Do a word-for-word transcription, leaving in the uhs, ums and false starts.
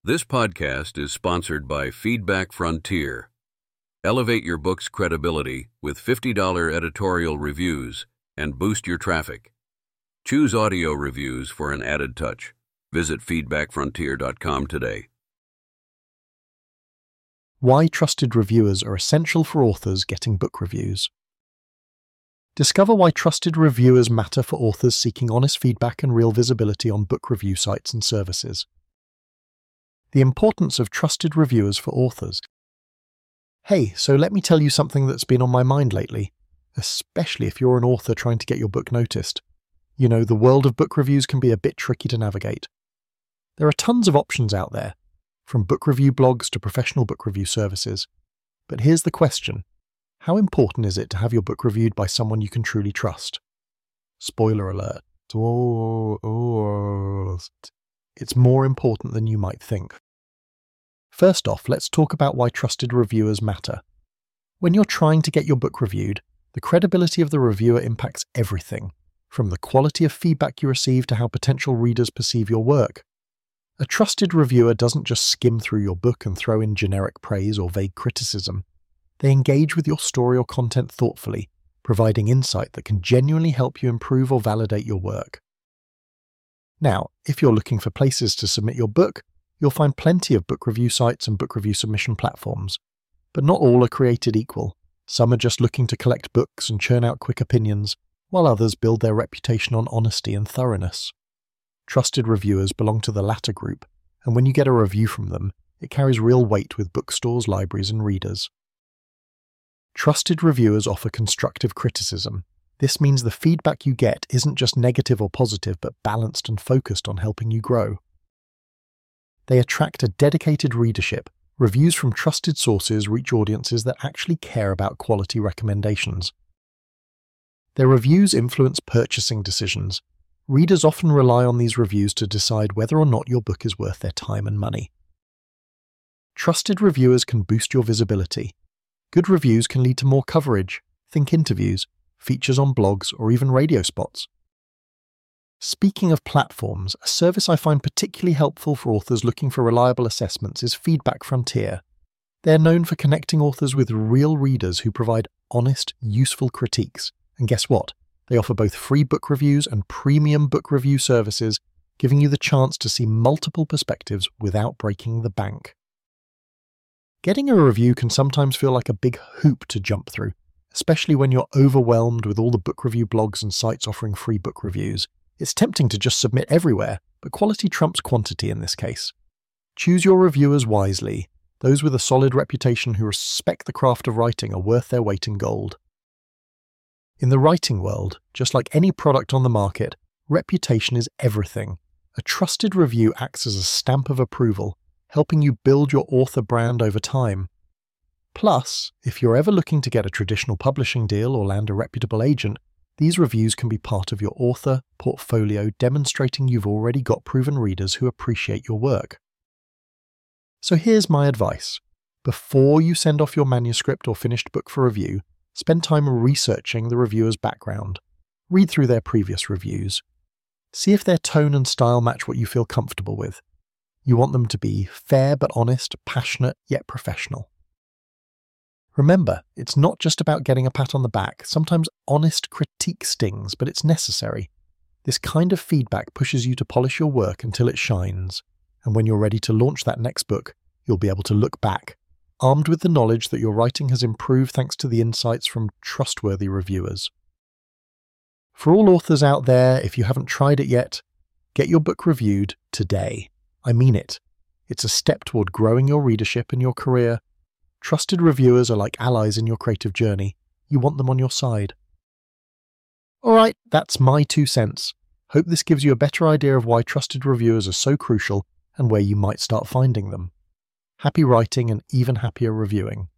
This podcast is sponsored by Feedback Frontier. Elevate your book's credibility with fifty dollars editorial reviews and boost your traffic. Choose audio reviews for an added touch. Visit feedback frontier dot com today. Why trusted reviewers are essential for authors getting book reviews. Discover why trusted reviewers matter for authors seeking honest feedback and real visibility on book review sites and services. The importance of trusted reviewers for authors. Hey, so let me tell you something that's been on my mind lately, especially if you're an author trying to get your book noticed. You know, the world of book reviews can be a bit tricky to navigate. There are tons of options out there, from book review blogs to professional book review services. But here's the question. How important is it to have your book reviewed by someone you can truly trust? Spoiler alert. Oh, oh, it's more important than you might think. First off, let's talk about why trusted reviewers matter. When you're trying to get your book reviewed, the credibility of the reviewer impacts everything, from the quality of feedback you receive to how potential readers perceive your work. A trusted reviewer doesn't just skim through your book and throw in generic praise or vague criticism. They engage with your story or content thoughtfully, providing insight that can genuinely help you improve or validate your work. Now, if you're looking for places to submit your book, you'll find plenty of book review sites and book review submission platforms. But not all are created equal. Some are just looking to collect books and churn out quick opinions, while others build their reputation on honesty and thoroughness. Trusted reviewers belong to the latter group, and when you get a review from them, it carries real weight with bookstores, libraries, and readers. Trusted reviewers offer constructive criticism. This means the feedback you get isn't just negative or positive, but balanced and focused on helping you grow. They attract a dedicated readership. Reviews from trusted sources reach audiences that actually care about quality recommendations. Their reviews influence purchasing decisions. Readers often rely on these reviews to decide whether or not your book is worth their time and money. Trusted reviewers can boost your visibility. Good reviews can lead to more coverage. Think interviews, features on blogs, or even radio spots. Speaking of platforms, a service I find particularly helpful for authors looking for reliable assessments is Feedback Frontier. They're known for connecting authors with real readers who provide honest, useful critiques. And guess what? They offer both free book reviews and premium book review services, giving you the chance to see multiple perspectives without breaking the bank. Getting a review can sometimes feel like a big hoop to jump through, especially when you're overwhelmed with all the book review blogs and sites offering free book reviews. It's tempting to just submit everywhere, but quality trumps quantity in this case. Choose your reviewers wisely. Those with a solid reputation who respect the craft of writing are worth their weight in gold. In the writing world, just like any product on the market, reputation is everything. A trusted review acts as a stamp of approval, helping you build your author brand over time. Plus, if you're ever looking to get a traditional publishing deal or land a reputable agent, these reviews can be part of your author portfolio, demonstrating you've already got proven readers who appreciate your work. So here's my advice. Before you send off your manuscript or finished book for review, spend time researching the reviewer's background. Read through their previous reviews. See if their tone and style match what you feel comfortable with. You want them to be fair but honest, passionate yet professional. Remember, it's not just about getting a pat on the back. Sometimes honest critique stings, but it's necessary. This kind of feedback pushes you to polish your work until it shines. And when you're ready to launch that next book, you'll be able to look back, armed with the knowledge that your writing has improved thanks to the insights from trustworthy reviewers. For all authors out there, if you haven't tried it yet, get your book reviewed today. I mean it. It's a step toward growing your readership and your career. Trusted reviewers are like allies in your creative journey. You want them on your side. Alright, that's my two cents. Hope this gives you a better idea of why trusted reviewers are so crucial and where you might start finding them. Happy writing and even happier reviewing.